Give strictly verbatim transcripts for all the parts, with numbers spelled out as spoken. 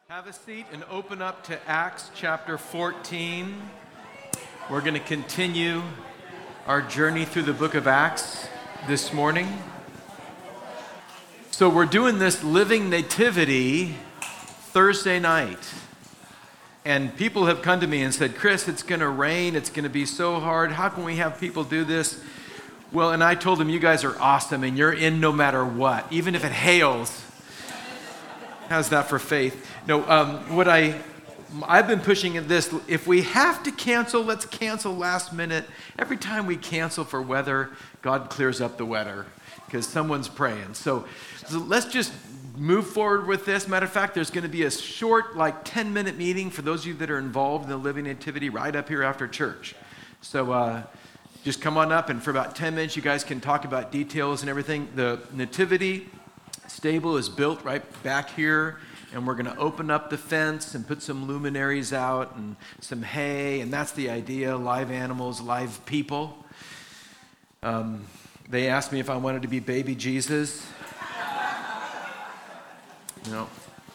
Have a seat and open up to Acts chapter fourteen. We're going to continue our journey through the book of Acts this morning. So we're doing this Living Nativity Thursday night. And people have come to me and said, Chris, it's going to rain. It's going to be so hard. How can we have people do this? Well, and I told them, you guys are awesome and you're in no matter what, even if it hails. How's that for faith? No, um, what I, I've been pushing at this, if we have to cancel, let's cancel last minute. Every time we cancel for weather, God clears up the weather because someone's praying. So, so let's just move forward with this. Matter of fact, there's going to be a short, like ten minute meeting for those of you that are involved in the Living Nativity right up here after church. So uh, just come on up and for about ten minutes, you guys can talk about details and everything. The Nativity stable is built right back here, and we're going to open up the fence and put some luminaries out and some hay, and that's the idea, live animals, live people. Um, they asked me if I wanted to be baby Jesus. No.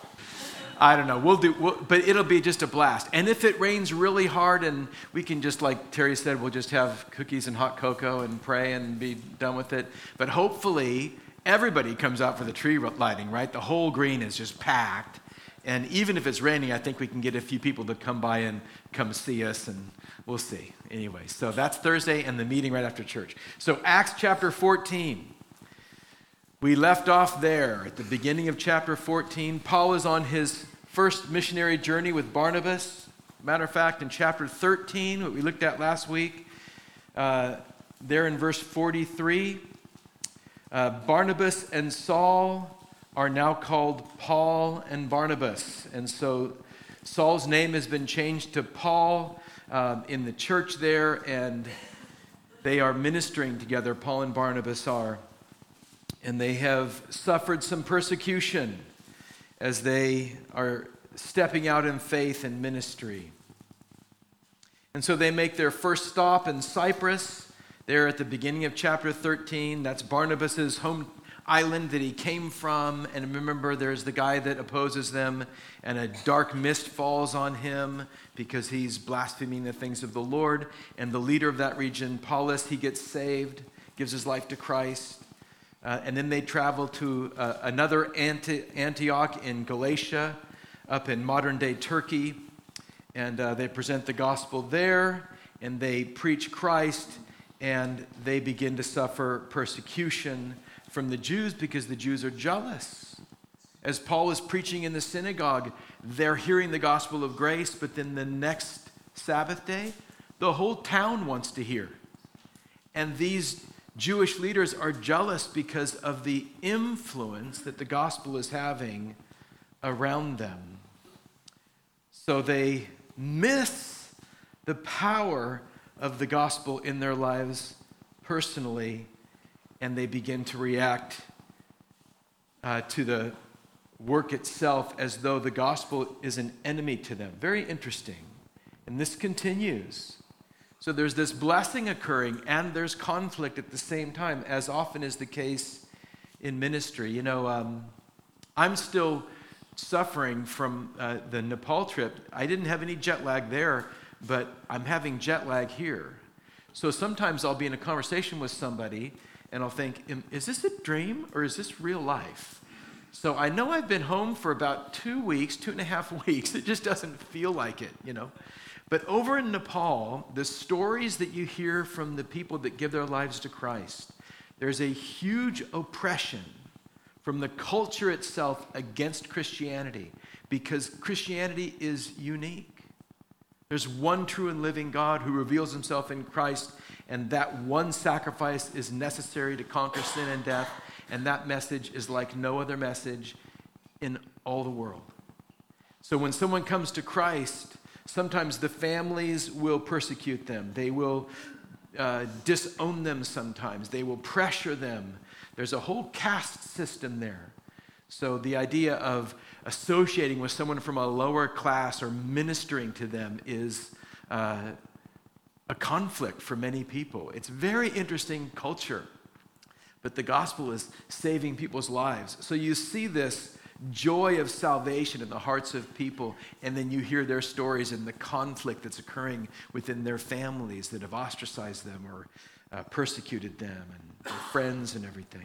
I don't know. We'll do, we'll, but it'll be just a blast. And if it rains really hard and we can just, like Terry said, we'll just have cookies and hot cocoa and pray and be done with it. But hopefully everybody comes out for the tree lighting, right? The whole green is just packed. And even if it's raining, I think we can get a few people to come by and come see us, and we'll see. Anyway, so that's Thursday and the meeting right after church. So Acts chapter fourteen. We left off there at the beginning of chapter fourteen. Paul is on his first missionary journey with Barnabas. Matter of fact, in chapter thirteen, what we looked at last week, uh, there in verse forty-three, Uh, Barnabas and Saul are now called Paul and Barnabas. And so Saul's name has been changed to Paul um, in the church there, and they are ministering together, Paul and Barnabas are. And they have suffered some persecution as they are stepping out in faith and ministry. And so they make their first stop in Cyprus. There at the beginning of chapter thirteen, that's Barnabas' home island that he came from. And remember, there's the guy that opposes them, and a dark mist falls on him because he's blaspheming the things of the Lord. And the leader of that region, Paulus, he gets saved, gives his life to Christ. Uh, and then they travel to uh, another Anti- Antioch in Galatia, up in modern-day Turkey. And uh, they present the gospel there, and they preach Christ. And they begin to suffer persecution from the Jews because the Jews are jealous. As Paul is preaching in the synagogue, they're hearing the gospel of grace, but then the next Sabbath day, the whole town wants to hear. And these Jewish leaders are jealous because of the influence that the gospel is having around them. So they miss the power of the gospel in their lives personally, and they begin to react uh, to the work itself as though the gospel is an enemy to them. Very interesting. And this continues. So there's this blessing occurring, and there's conflict at the same time, as often is the case in ministry. You know, um, I'm still suffering from uh, the Nepal trip. I didn't have any jet lag there, but I'm having jet lag here. So sometimes I'll be in a conversation with somebody and I'll think, is this a dream or is this real life? So I know I've been home for about two weeks, two and a half weeks. It just doesn't feel like it, you know. But over in Nepal, the stories that you hear from the people that give their lives to Christ, there's a huge oppression from the culture itself against Christianity because Christianity is unique. There's one true and living God who reveals himself in Christ, and that one sacrifice is necessary to conquer sin and death, and that message is like no other message in all the world. So when someone comes to Christ, sometimes the families will persecute them. They will uh, disown them sometimes. They will pressure them. There's a whole caste system there. So the idea of associating with someone from a lower class or ministering to them is uh, a conflict for many people. It's very interesting culture, but the gospel is saving people's lives. So you see this joy of salvation in the hearts of people, and then you hear their stories and the conflict that's occurring within their families that have ostracized them or uh, persecuted them and their friends and everything.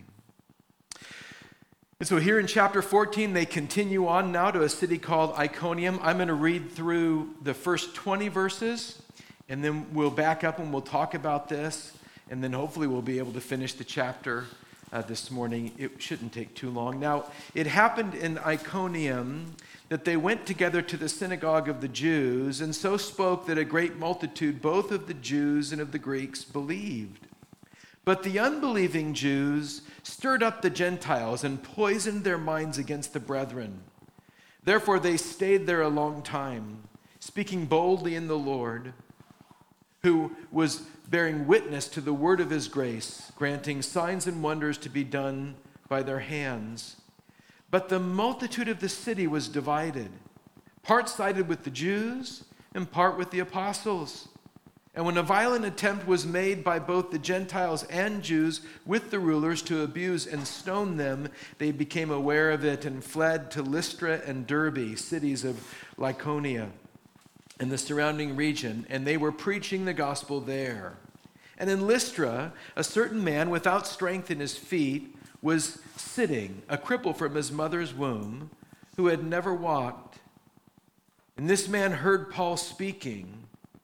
And so here in chapter fourteen, they continue on now to a city called Iconium. I'm going to read through the first twenty verses, and then we'll back up and we'll talk about this, and then hopefully we'll be able to finish the chapter uh, this morning. It shouldn't take too long. Now, it happened in Iconium that they went together to the synagogue of the Jews, and so spoke that a great multitude, both of the Jews and of the Greeks, believed. But the unbelieving Jews stirred up the Gentiles and poisoned their minds against the brethren. Therefore they stayed there a long time, speaking boldly in the Lord, who was bearing witness to the word of his grace, granting signs and wonders to be done by their hands. But the multitude of the city was divided. Part sided with the Jews and part with the apostles. And when a violent attempt was made by both the Gentiles and Jews with the rulers to abuse and stone them, they became aware of it and fled to Lystra and Derbe, cities of Lycaonia and the surrounding region, and they were preaching the gospel there. And in Lystra, a certain man without strength in his feet was sitting, a cripple from his mother's womb, who had never walked. And this man heard Paul speaking.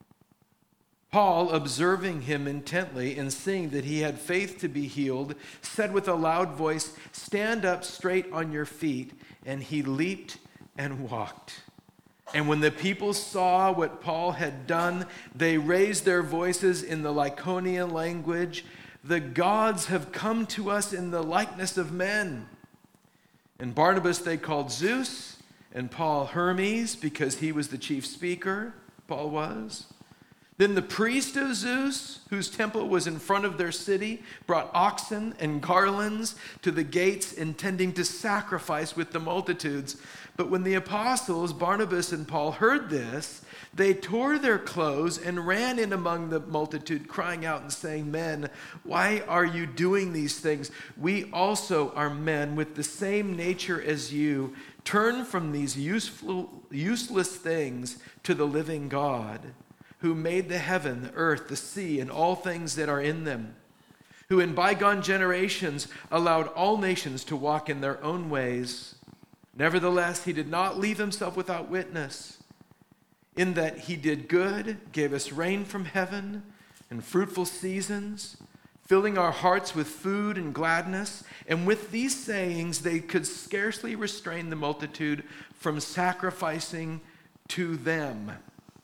Paul, observing him intently and seeing that he had faith to be healed, said with a loud voice, "Stand up straight on your feet." And he leaped and walked. And when the people saw what Paul had done, they raised their voices in the Lycaonian language. "The gods have come to us in the likeness of men." And Barnabas they called Zeus, and Paul Hermes, because he was the chief speaker, Paul was. Then the priest of Zeus, whose temple was in front of their city, brought oxen and garlands to the gates, intending to sacrifice with the multitudes. But when the apostles, Barnabas and Paul, heard this, they tore their clothes and ran in among the multitude, crying out and saying, "Men, why are you doing these things? We also are men with the same nature as you. Turn from these useful, useless things to the living God, who made the heaven, the earth, the sea, and all things that are in them, who in bygone generations allowed all nations to walk in their own ways. Nevertheless, he did not leave himself without witness, in that he did good, gave us rain from heaven and fruitful seasons, filling our hearts with food and gladness." And with these sayings, they could scarcely restrain the multitude from sacrificing to them.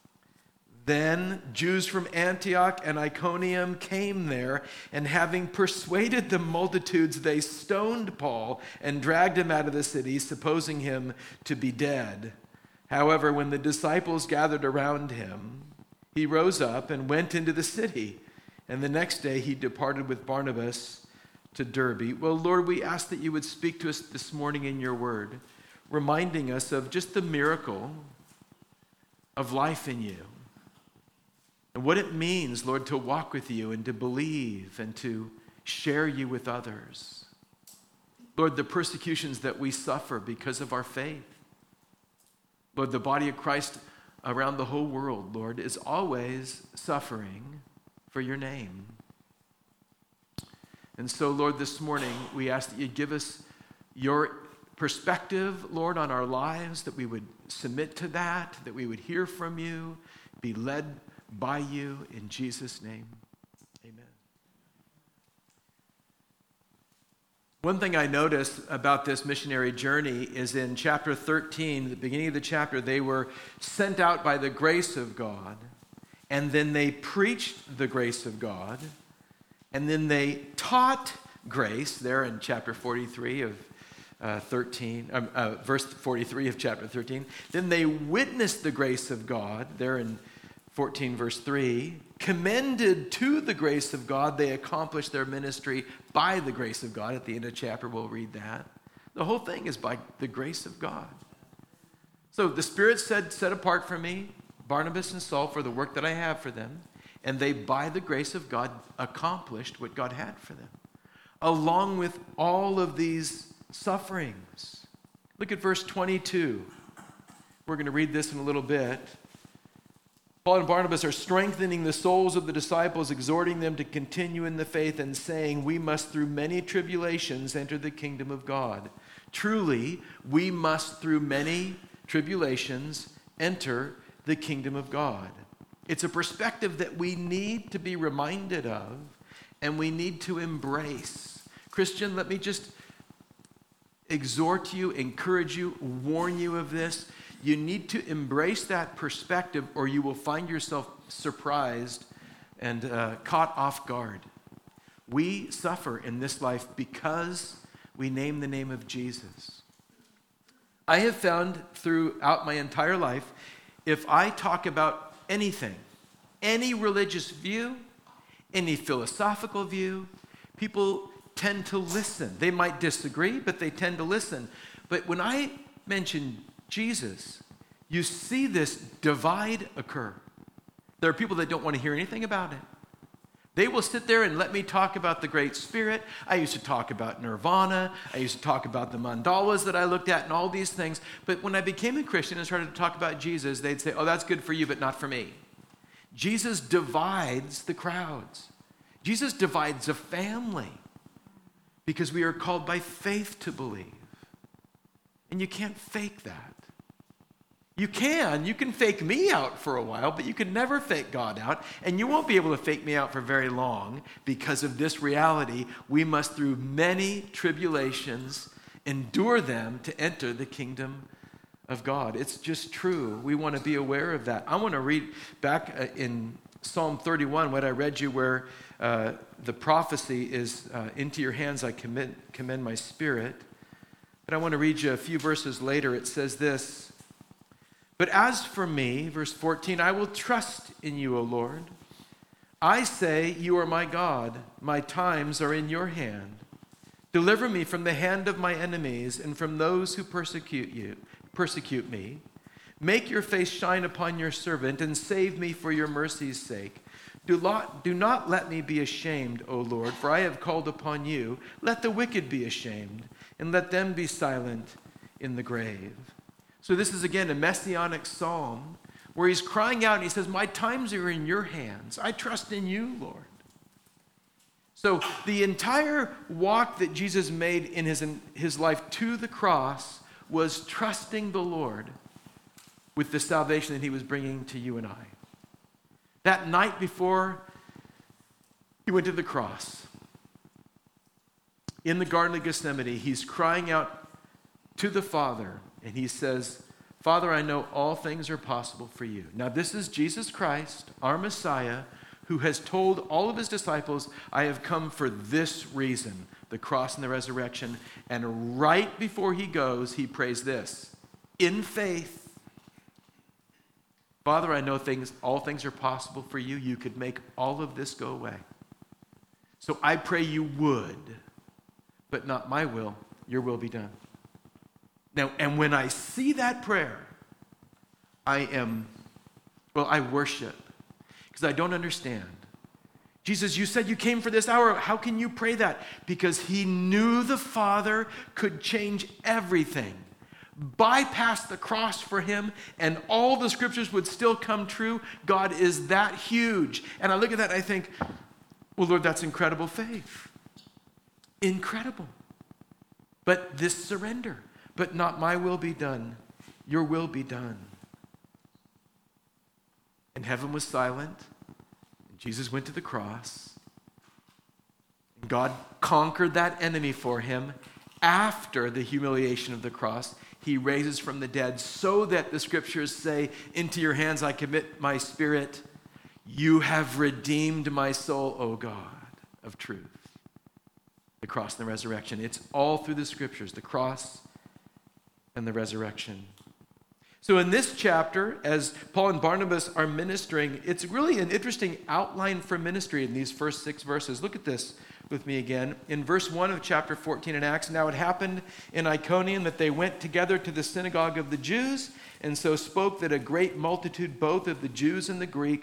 Then Jews from Antioch and Iconium came there, and having persuaded the multitudes, they stoned Paul and dragged him out of the city, supposing him to be dead. However, when the disciples gathered around him, he rose up and went into the city. And the next day he departed with Barnabas to Derbe. Well, Lord, we ask that you would speak to us this morning in your word, reminding us of just the miracle of life in you. And what it means, Lord, to walk with you and to believe and to share you with others. Lord, the persecutions that we suffer because of our faith. Lord, the body of Christ around the whole world, Lord, is always suffering for your name. And so, Lord, this morning we ask that you give us your perspective, Lord, on our lives, that we would submit to that, that we would hear from you, be led by you, in Jesus' name, amen. One thing I noticed about this missionary journey is in chapter thirteen, the beginning of the chapter, they were sent out by the grace of God, and then they preached the grace of God, and then they taught grace, there in chapter forty-three of uh, thirteen, um, uh, verse forty-three of chapter thirteen. Then they witnessed the grace of God, there in fourteen, verse three, commended to the grace of God, they accomplished their ministry by the grace of God. At the end of the chapter, we'll read that. The whole thing is by the grace of God. So the Spirit said, "Set apart for me Barnabas and Saul for the work that I have for them." And they, by the grace of God, accomplished what God had for them, along with all of these sufferings. Look at verse twenty-two. We're going to read this in a little bit. Paul and Barnabas are strengthening the souls of the disciples, exhorting them to continue in the faith and saying, we must through many tribulations enter the kingdom of God. Truly, we must through many tribulations enter the kingdom of God. It's a perspective that we need to be reminded of and we need to embrace. Christian, let me just exhort you, encourage you, warn you of this. You need to embrace that perspective or you will find yourself surprised and uh, caught off guard. We suffer in this life because we name the name of Jesus. I have found throughout my entire life, if I talk about anything, any religious view, any philosophical view, people tend to listen. They might disagree, but they tend to listen. But when I mention Jesus, you see this divide occur. There are people that don't want to hear anything about it. They will sit there and let me talk about the Great Spirit. I used to talk about nirvana. I used to talk about the mandalas that I looked at and all these things. But when I became a Christian and started to talk about Jesus, they'd say, oh, that's good for you, but not for me. Jesus divides the crowds. Jesus divides a family because we are called by faith to believe. And you can't fake that. You can. You can fake me out for a while, but you can never fake God out. And you won't be able to fake me out for very long because of this reality. We must, through many tribulations, endure them to enter the kingdom of God. It's just true. We want to be aware of that. I want to read back uh, in Psalm thirty-one, what I read you, where uh, the prophecy is, uh, into your hands I commit, commend my spirit. But I want to read you a few verses later. It says this, but as for me, verse fourteen, I will trust in you, O Lord. I say, you are my God. My times are in your hand. Deliver me from the hand of my enemies and from those who persecute you, persecute me. Make your face shine upon your servant and save me for your mercy's sake. Do not, do not let me be ashamed, O Lord, for I have called upon you. Let the wicked be ashamed, and let them be silent in the grave. So this is, again, a messianic psalm where he's crying out and he says, my times are in your hands. I trust in you, Lord. So the entire walk that Jesus made in his, in his life to the cross was trusting the Lord with the salvation that he was bringing to you and I. That night before he went to the cross, in the Garden of Gethsemane, he's crying out to the Father, and he says, Father, I know all things are possible for you. Now, this is Jesus Christ, our Messiah, who has told all of his disciples, I have come for this reason, the cross and the resurrection. And right before he goes, he prays this, in faith, Father, I know things, all things are possible for you. You could make all of this go away. So I pray you would, but not my will, your will be done. Now, and when I see that prayer, I am, well, I worship because I don't understand. Jesus, you said you came for this hour. How can you pray that? Because he knew the Father could change everything, bypass the cross for him, and all the scriptures would still come true. God is that huge. And I look at that and I think, well, Lord, that's incredible faith. Incredible. But this surrender, but not my will be done, your will be done. And heaven was silent, and Jesus went to the cross, and God conquered that enemy for him. After the humiliation of the cross, he raises from the dead so that the scriptures say, into your hands I commit my spirit. You have redeemed my soul, O God of truth. The cross and the resurrection. It's all through the scriptures, the cross and the resurrection. So in this chapter, as Paul and Barnabas are ministering, it's really an interesting outline for ministry in these first six verses. Look at this with me again. In verse one of chapter fourteen in Acts, now it happened in Iconium that they went together to the synagogue of the Jews, and so spoke that a great multitude, both of the Jews and the Greeks,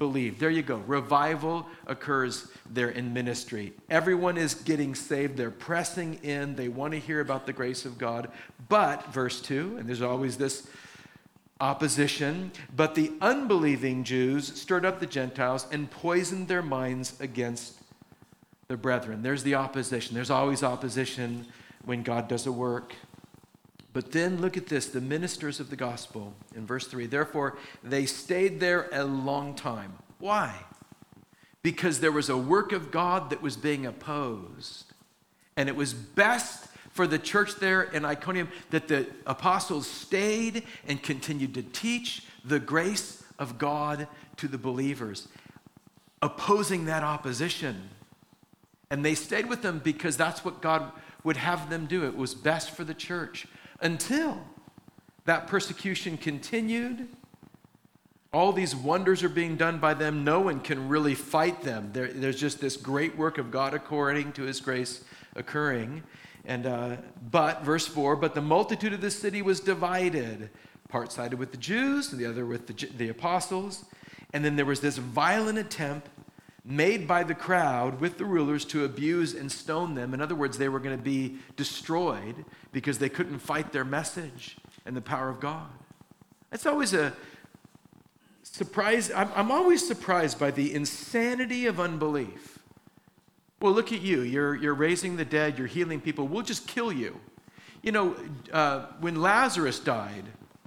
believe. There you go. Revival occurs there in ministry. Everyone is getting saved. They're pressing in. They want to hear about the grace of God. But, verse two, and there's always this opposition, but the unbelieving Jews stirred up the Gentiles and poisoned their minds against the brethren. There's the opposition. There's always opposition when God does a work. But then look at this, the ministers of the gospel in verse three. Therefore, they stayed there a long time. Why? Because there was a work of God that was being opposed. And it was best for the church there in Iconium that the apostles stayed and continued to teach the grace of God to the believers, opposing that opposition. And they stayed with them because that's what God would have them do. It was best for the church. Until that persecution continued, all these wonders are being done by them. No one can really fight them. There, there's just this great work of God according to his grace occurring. And uh, but, verse four, but the multitude of the city was divided. Part sided with the Jews, and the other with the, the apostles. And then there was this violent attempt made by the crowd with the rulers to abuse and stone them. In other words, they were going to be destroyed because they couldn't fight their message and the power of God. That's always a surprise. I'm, I'm always surprised by the insanity of unbelief. Well, look at you. You're, you're raising the dead. You're healing people. We'll just kill you. You know, uh, when Lazarus died,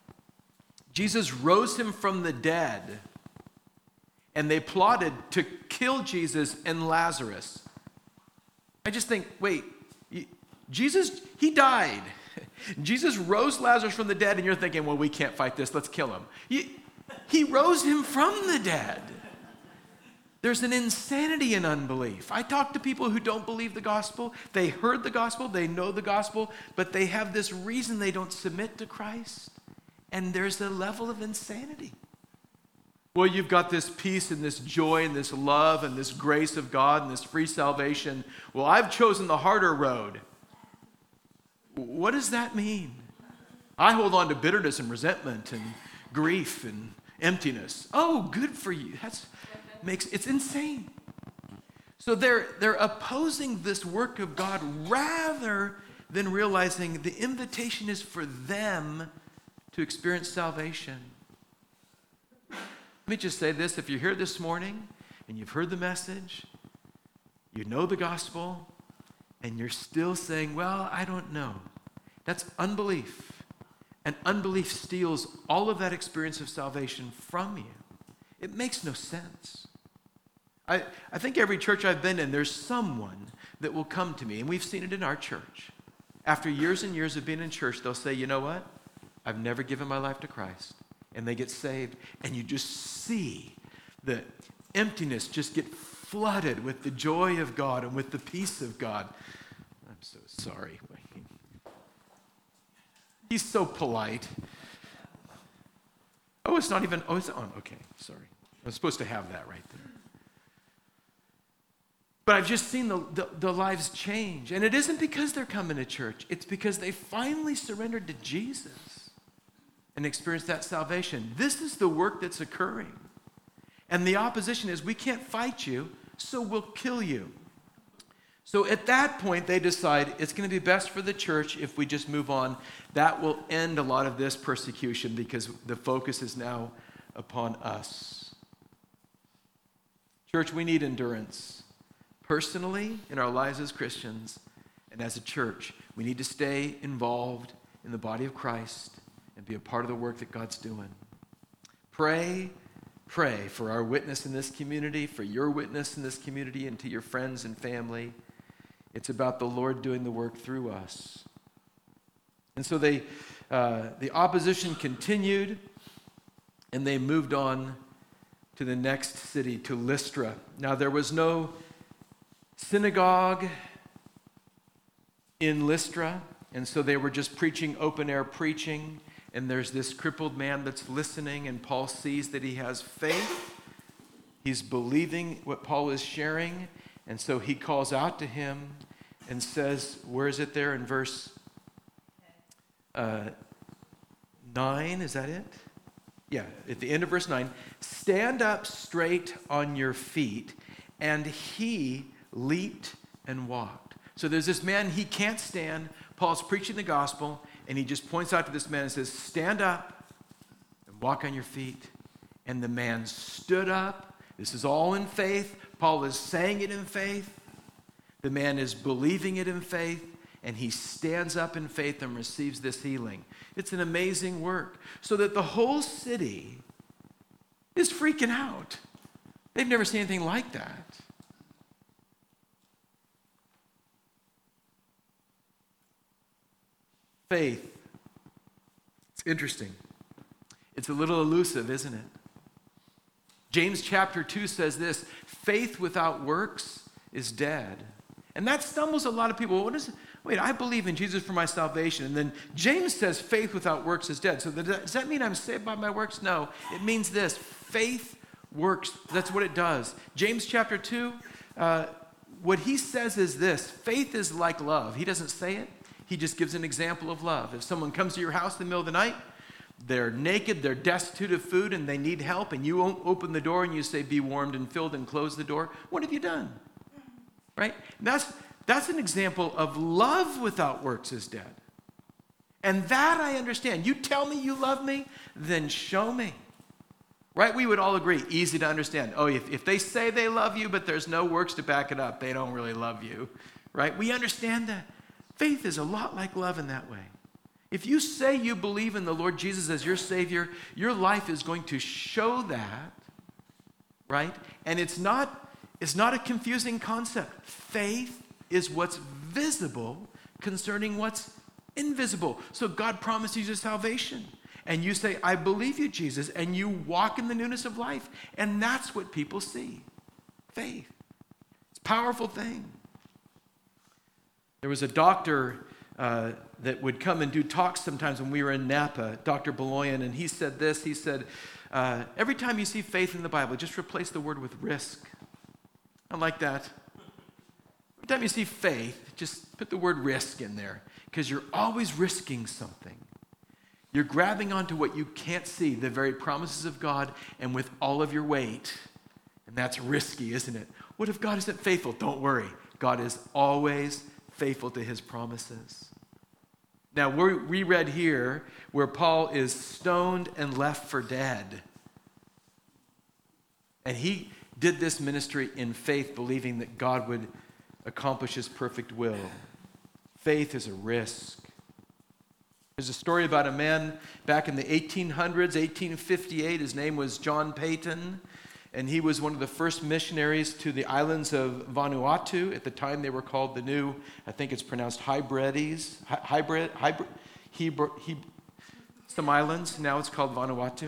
Jesus rose him from the dead. And they plotted to kill Jesus and Lazarus. I just think, wait, Jesus, he died. Jesus rose Lazarus from the dead, and you're thinking, well, we can't fight this, let's kill him. He rose him from the dead. There's an insanity in unbelief. I talk to people who don't believe the gospel. They heard the gospel, they know the gospel, but they have this reason they don't submit to Christ. And there's a level of insanity. Well, you've got this peace and this joy and this love and this grace of God and this free salvation. Well, I've chosen the harder road. What does that mean? I hold on to bitterness and resentment and grief and emptiness. Oh, good for you. That's makes it's insane. So they're they're opposing this work of God rather than realizing the invitation is for them to experience salvation. Let me just say this. If you're here this morning and you've heard the message, you know the gospel, and you're still saying, well, I don't know. That's unbelief. And unbelief steals all of that experience of salvation from you. It makes no sense. I, I think every church I've been in, there's someone that will come to me, and we've seen it in our church. After years and years of being in church, they'll say, you know what? I've never given my life to Christ. And they get saved, and you just see the emptiness just get flooded with the joy of God and with the peace of God. I'm so sorry. He's so polite. Oh, it's not even, oh, it's on. Okay, sorry. I was supposed to have that right there. But I've just seen the, the, the lives change. And it isn't because they're coming to church. It's because they finally surrendered to Jesus and experience that salvation. This is the work that's occurring. And the opposition is, we can't fight you, so we'll kill you. So at that point, they decide it's going to be best for the church if we just move on. That will end a lot of this persecution because the focus is now upon us. Church, we need endurance. Personally, in our lives as Christians, and as a church, we need to stay involved in the body of Christ and be a part of the work that God's doing. Pray, pray for our witness in this community, for your witness in this community, and to your friends and family. It's about the Lord doing the work through us. And so they, uh, the opposition continued, and they moved on to the next city, to Lystra. Now, there was no synagogue in Lystra, and so they were just preaching, open-air preaching. And there's this crippled man that's listening, and Paul sees that he has faith. He's believing what Paul is sharing, and so he calls out to him and says, where is it there in verse uh, nine? Is that it? yeah, at the end of verse nine, stand up straight on your feet. And he leaped and walked. So there's this man, he can't stand. Paul's preaching the gospel, and he just points out to this man and says, stand up and walk on your feet. And the man stood up. This is all in faith. Paul is saying it in faith. The man is believing it in faith, and he stands up in faith and receives this healing. It's an amazing work. So that the whole city is freaking out. They've never seen anything like that. Faith. It's interesting. It's a little elusive, isn't it? James chapter two says this, faith without works is dead. And that stumbles a lot of people. What is it? Wait, I believe in Jesus for my salvation. And then James says faith without works is dead. So does that mean I'm saved by my works? No. It means this. Faith works. That's what it does. James chapter two, uh, what he says is this. Faith is like love. He doesn't say it. He just gives an example of love. If someone comes to your house in the middle of the night, they're naked, they're destitute of food, and they need help, and you open the door and you say, be warmed and filled, and close the door, what have you done? Right? That's, that's an example of love without works is dead. And that I understand. You tell me you love me, then show me. Right? We would all agree, easy to understand. Oh, if, if they say they love you, but there's no works to back it up, they don't really love you. Right? We understand that. Faith is a lot like love in that way. If you say you believe in the Lord Jesus as your Savior, your life is going to show that, right? And it's not, it's not a confusing concept. Faith is what's visible concerning what's invisible. So God promises you salvation. And you say, I believe you, Jesus, and you walk in the newness of life. And that's what people see. Faith. It's a powerful thing. There was a doctor uh, that would come and do talks sometimes when we were in Napa, Doctor Beloyan, and he said this, he said, uh, every time you see faith in the Bible, just replace the word with risk. I like that. Every time you see faith, just put the word risk in there, because you're always risking something. You're grabbing onto what you can't see, the very promises of God, and with all of your weight. And that's risky, isn't it? What if God isn't faithful? Don't worry. God is always faithful to his promises. Now, we're, we read here where Paul is stoned and left for dead. And he did this ministry in faith, believing that God would accomplish his perfect will. Faith is a risk. There's a story about a man back in the eighteen hundreds, eighteen fifty-eight. His name was John Peyton, and he was one of the first missionaries to the islands of Vanuatu. At the time, they were called the New, I think it's pronounced Hybrides, hybrid, hybrid, Hebrew, Hebrew, some islands. Now it's called Vanuatu.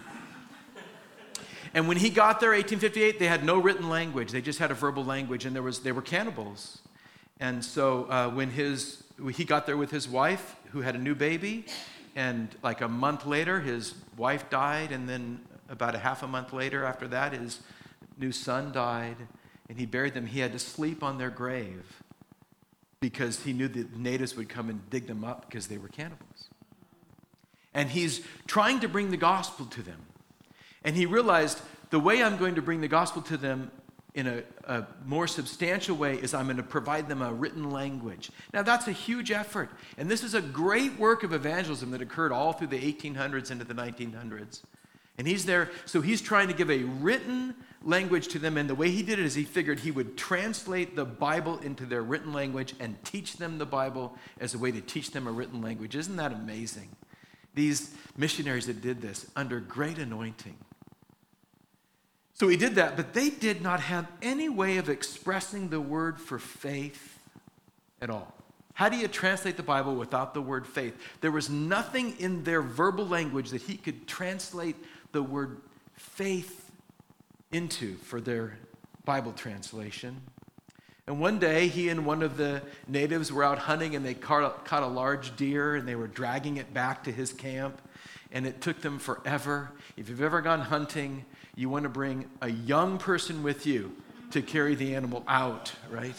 And when he got there, eighteen fifty-eight, they had no written language. They just had a verbal language, and there was they were cannibals. And so uh, when his he got there with his wife, who had a new baby, and like a month later, his wife died, and then about a half a month later after that, his new son died, and he buried them. He had to sleep on their grave because he knew the natives would come and dig them up because they were cannibals. And he's trying to bring the gospel to them. And he realized the way I'm going to bring the gospel to them in a, a more substantial way is I'm going to provide them a written language. Now, that's a huge effort. And this is a great work of evangelism that occurred all through the eighteen hundreds into the nineteen hundreds. And he's there, so he's trying to give a written language to them. And the way he did it is he figured he would translate the Bible into their written language and teach them the Bible as a way to teach them a written language. Isn't that amazing? These missionaries that did this under great anointing. So he did that, but they did not have any way of expressing the word for faith at all. How do you translate the Bible without the word faith? There was nothing in their verbal language that he could translate the word faith into for their Bible translation. And one day, he and one of the natives were out hunting, and they caught a, caught a large deer, and they were dragging it back to his camp, and it took them forever. If you've ever gone hunting, you want to bring a young person with you to carry the animal out, right?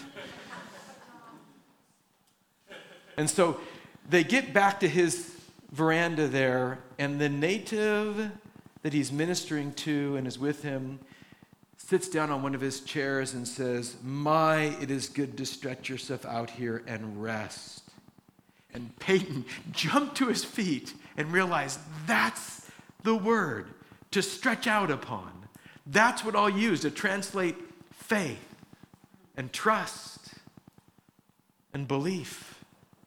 And so they get back to his veranda there, and the native that he's ministering to and is with him sits down on one of his chairs and says, "My, it is good to stretch yourself out here and rest." And Peyton jumped to his feet and realized that's the word, to stretch out upon. That's what I'll use to translate faith and trust and belief.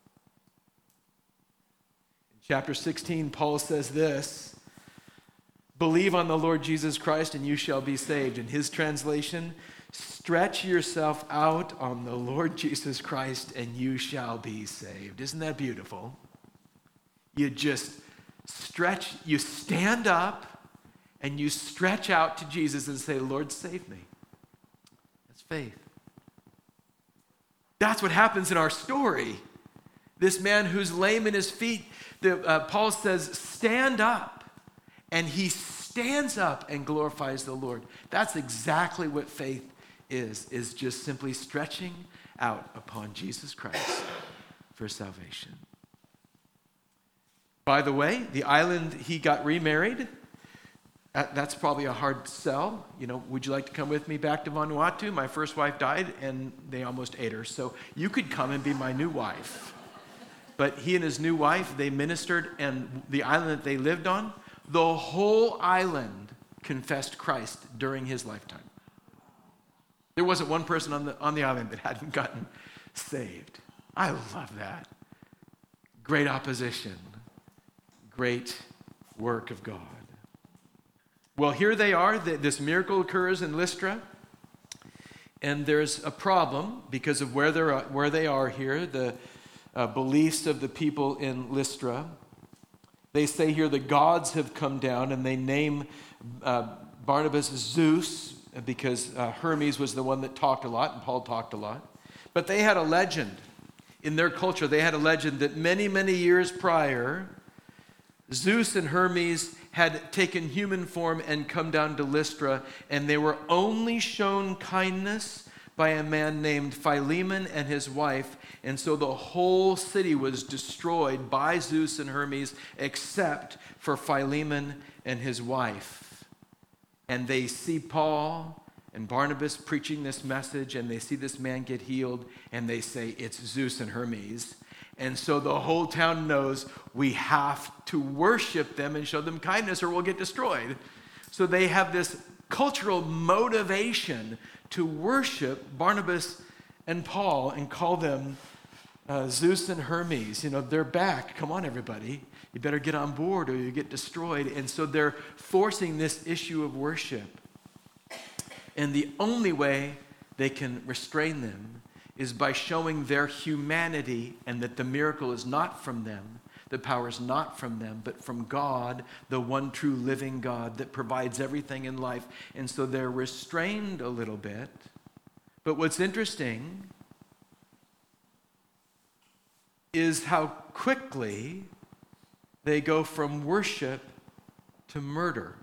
In chapter sixteen, Paul says this, "Believe on the Lord Jesus Christ and you shall be saved." In his translation, stretch yourself out on the Lord Jesus Christ and you shall be saved. Isn't that beautiful? You just stretch, you stand up and you stretch out to Jesus and say, "Lord, save me." That's faith. That's what happens in our story. This man who's lame in his feet, the, uh, Paul says, stand up. And he stands up and glorifies the Lord. That's exactly what faith is, is just simply stretching out upon Jesus Christ for salvation. By the way, the island he got remarried, that, that's probably a hard sell. You know, would you like to come with me back to Vanuatu? My first wife died and they almost ate her. So you could come and be my new wife. But he and his new wife, they ministered, and the island that they lived on, the whole island confessed Christ during his lifetime. There wasn't one person on the, on the island that hadn't gotten saved. I love that. Great opposition. Great work of God. Well, here they are. This miracle occurs in Lystra. And there's a problem because of where, they're, where they are here, the uh, beliefs of the people in Lystra. They say here the gods have come down, and they name uh, Barnabas Zeus because uh, Hermes was the one that talked a lot, and Paul talked a lot. But they had a legend. In their culture, they had a legend that many, many years prior, Zeus and Hermes had taken human form and come down to Lystra, and they were only shown kindness by a man named Philemon and his wife, and so the whole city was destroyed by Zeus and Hermes except for Philemon and his wife. And they see Paul and Barnabas preaching this message, and they see this man get healed, and they say, "It's Zeus and Hermes." And so the whole town knows we have to worship them and show them kindness or we'll get destroyed. So they have this cultural motivation to worship Barnabas and Paul and call them uh, Zeus and Hermes. You know, they're back. Come on, everybody. You better get on board or you get destroyed. And so they're forcing this issue of worship. And the only way they can restrain them is by showing their humanity and that the miracle is not from them, the power is not from them, but from God, the one true living God that provides everything in life. And so they're restrained a little bit. But what's interesting is how quickly they go from worship to murder.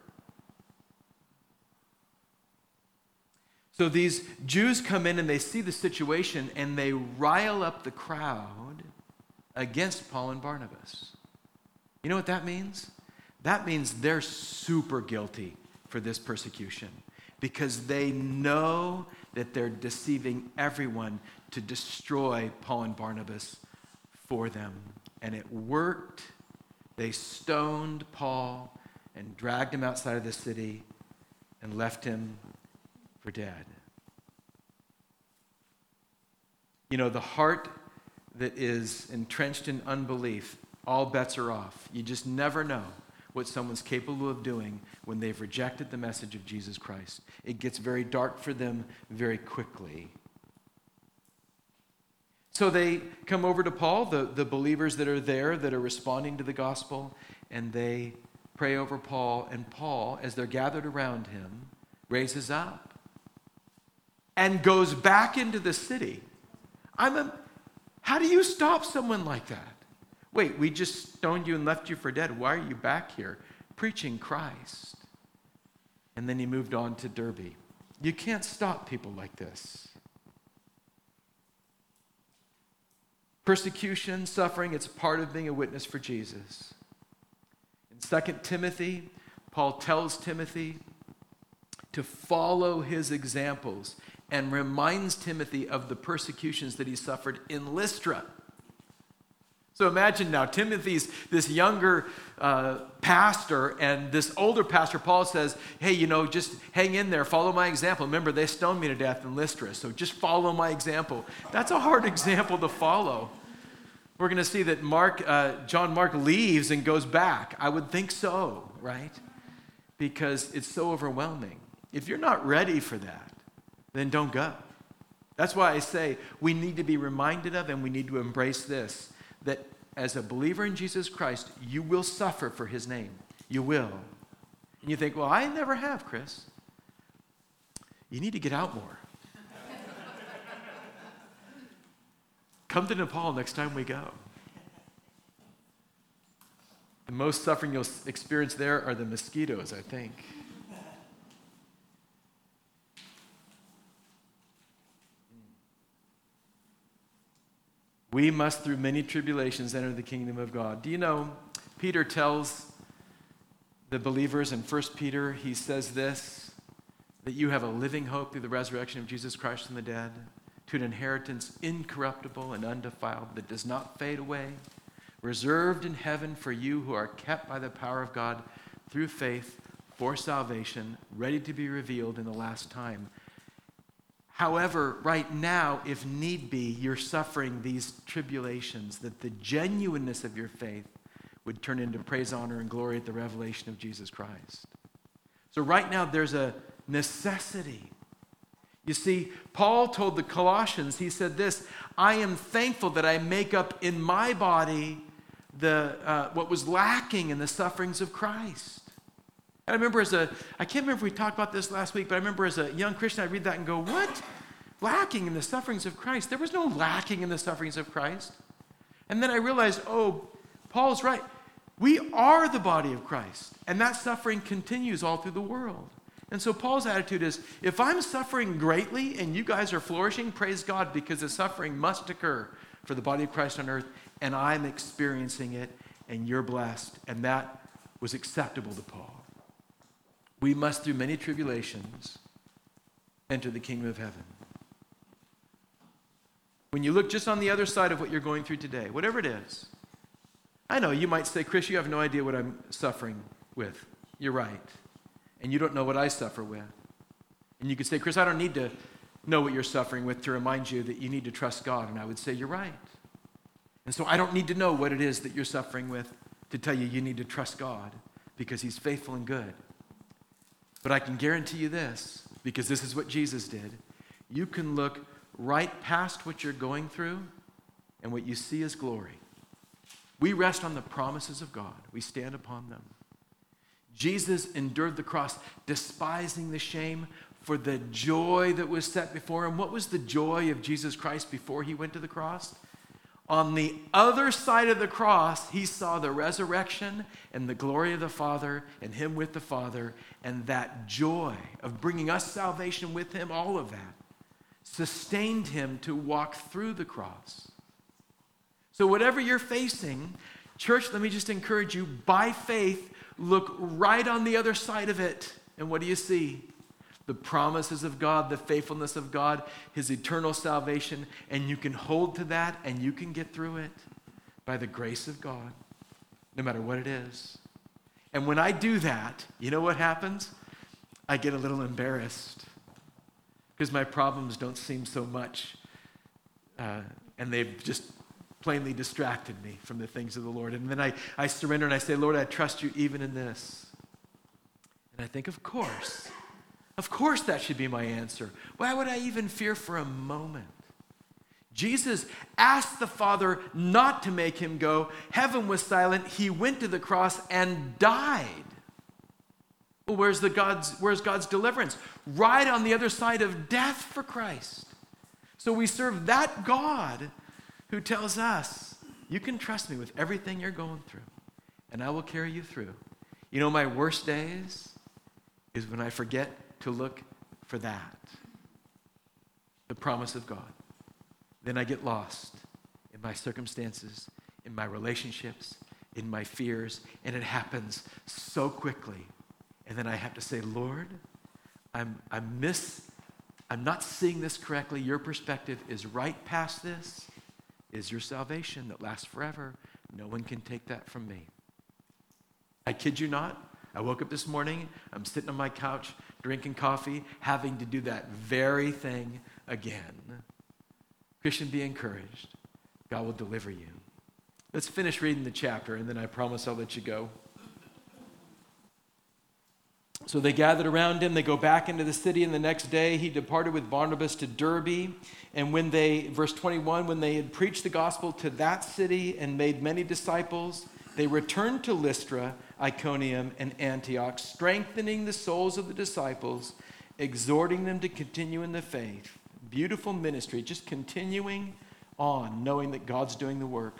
So these Jews come in and they see the situation and they rile up the crowd against Paul and Barnabas. You know what that means? That means they're super guilty for this persecution because they know that they're deceiving everyone to destroy Paul and Barnabas for them. And it worked. They stoned Paul and dragged him outside of the city and left him for dead. You know, the heart that is entrenched in unbelief, all bets are off. You just never know what someone's capable of doing when they've rejected the message of Jesus Christ. It gets very dark for them very quickly. So they come over to Paul, the, the believers that are there that are responding to the gospel, and they pray over Paul. And Paul, as they're gathered around him, raises up and goes back into the city. I'm a, how do you stop someone like that? Wait, we just stoned you and left you for dead. Why are you back here preaching Christ? And then he moved on to Derbe. You can't stop people like this. Persecution, suffering, it's part of being a witness for Jesus. In Second Timothy, Paul Paul tells Timothy to follow his examples and reminds Timothy of the persecutions that he suffered in Lystra. So imagine now, Timothy's this younger uh, pastor, and this older pastor, Paul, says, hey, you know, just hang in there, follow my example. Remember, they stoned me to death in Lystra, so just follow my example. That's a hard example to follow. We're going to see that Mark, uh, John Mark leaves and goes back. I would think so, right? Because it's so overwhelming. If you're not ready for that, then don't go. That's why I say we need to be reminded of and we need to embrace this, that as a believer in Jesus Christ, you will suffer for his name. You will. And you think, well, I never have, Chris. You need to get out more. Come to Nepal next time we go. The most suffering you'll experience there are the mosquitoes, I think. We must, through many tribulations, enter the kingdom of God. Do you know, Peter tells the believers in First Peter, he says this, that you have a living hope through the resurrection of Jesus Christ from the dead, to an inheritance incorruptible and undefiled that does not fade away, reserved in heaven for you who are kept by the power of God through faith for salvation, ready to be revealed in the last time. However, right now, if need be, you're suffering these tribulations, that the genuineness of your faith would turn into praise, honor, and glory at the revelation of Jesus Christ. So right now, there's a necessity. You see, Paul told the Colossians, he said this, I am thankful that I make up in my body the uh, what was lacking in the sufferings of Christ. And I remember as a, I can't remember if we talked about this last week, but I remember as a young Christian, I read that and go, what? Lacking in the sufferings of Christ? There was no lacking in the sufferings of Christ. And then I realized, oh, Paul's right. We are the body of Christ, and that suffering continues all through the world. And so Paul's attitude is, if I'm suffering greatly and you guys are flourishing, praise God, because the suffering must occur for the body of Christ on earth, and I'm experiencing it, and you're blessed. And that was acceptable to Paul. We must, through many tribulations, enter the kingdom of heaven. When you look just on the other side of what you're going through today, whatever it is, I know you might say, Chris, you have no idea what I'm suffering with. You're right. And you don't know what I suffer with. And you could say, Chris, I don't need to know what you're suffering with to remind you that you need to trust God. And I would say, you're right. And so I don't need to know what it is that you're suffering with to tell you you need to trust God because he's faithful and good. But I can guarantee you this, because this is what Jesus did. You can look right past what you're going through, and what you see is glory. We rest on the promises of God. We stand upon them. Jesus endured the cross, despising the shame for the joy that was set before him. What was the joy of Jesus Christ before he went to the cross? On the other side of the cross, he saw the resurrection and the glory of the Father and him with the Father, and that joy of bringing us salvation with him, all of that, sustained him to walk through the cross. So whatever you're facing, church, let me just encourage you, by faith, look right on the other side of it. And what do you see? The promises of God, the faithfulness of God, his eternal salvation, and you can hold to that and you can get through it by the grace of God, no matter what it is. And when I do that, you know what happens? I get a little embarrassed because my problems don't seem so much, uh, and they've just plainly distracted me from the things of the Lord. And then I, I surrender and I say, Lord, I trust you even in this. And I think, of course, of course that should be my answer. Why would I even fear for a moment? Jesus asked the Father not to make him go. Heaven was silent. He went to the cross and died. Well, where's, the God's, where's God's deliverance? Right on the other side of death for Christ. So we serve that God who tells us, you can trust me with everything you're going through, and I will carry you through. You know, my worst days is when I forget to look for that, the promise of God. Then I get lost in my circumstances, in my relationships, in my fears, and it happens so quickly. And then I have to say, Lord, I'm, I miss, I'm not seeing this correctly. Your perspective is right past this, is your salvation that lasts forever. No one can take that from me. I kid you not. I woke up this morning, I'm sitting on my couch, drinking coffee, having to do that very thing again. Christian, be encouraged. God will deliver you. Let's finish reading the chapter, and then I promise I'll let you go. So they gathered around him. They go back into the city, and the next day he departed with Barnabas to Derbe. And when they, verse twenty-one, when they had preached the gospel to that city and made many disciples, they returned to Lystra, Iconium, and Antioch, strengthening the souls of the disciples, exhorting them to continue in the faith. Beautiful ministry, just continuing on, knowing that God's doing the work,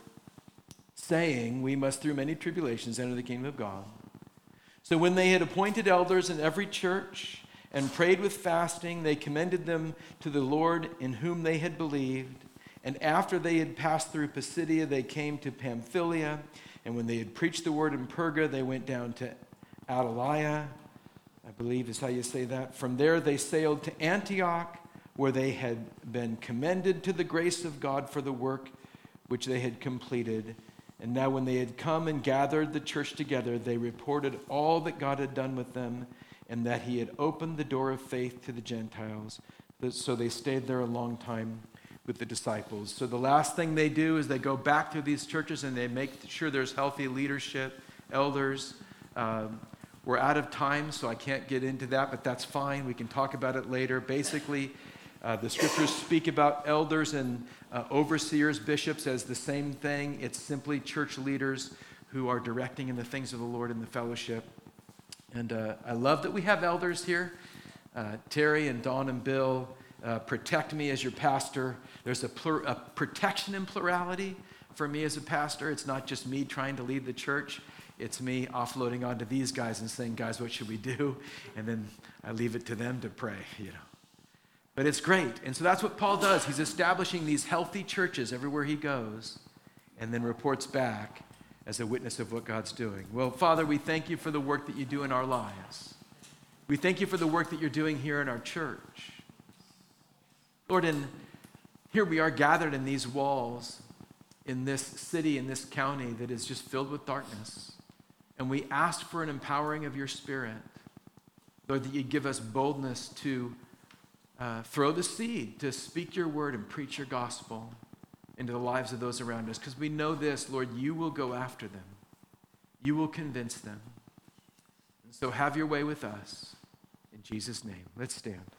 saying, we must through many tribulations enter the kingdom of God. So when they had appointed elders in every church and prayed with fasting, they commended them to the Lord in whom they had believed. And after they had passed through Pisidia, they came to Pamphylia. And when they had preached the word in Perga, they went down to Attalia, I believe is how you say that. From there they sailed to Antioch, where they had been commended to the grace of God for the work which they had completed. And now when they had come and gathered the church together, they reported all that God had done with them and that he had opened the door of faith to the Gentiles. So they stayed there a long time with the disciples. So the last thing they do is they go back to these churches and they make sure there's healthy leadership, elders. Um, we're out of time, so I can't get into that, but that's fine. We can talk about it later. Basically, Uh, the scriptures speak about elders and uh, overseers, bishops as the same thing. It's simply church leaders who are directing in the things of the Lord in the fellowship. And uh, I love that we have elders here. Uh, Terry and Dawn and Bill uh, protect me as your pastor. There's a, plur- a protection in plurality for me as a pastor. It's not just me trying to lead the church. It's me offloading onto these guys and saying, guys, what should we do? And then I leave it to them to pray, you know. But it's great. And so that's what Paul does. He's establishing these healthy churches everywhere he goes and then reports back as a witness of what God's doing. Well, Father, we thank you for the work that you do in our lives. We thank you for the work that you're doing here in our church. Lord, and here we are gathered in these walls, in this city, in this county that is just filled with darkness. And we ask for an empowering of your Spirit. Lord, that you give us boldness to Uh, throw the seed, to speak your word and preach your gospel into the lives of those around us. Because we know this, Lord, you will go after them. You will convince them. And so have your way with us. In Jesus' name, let's stand.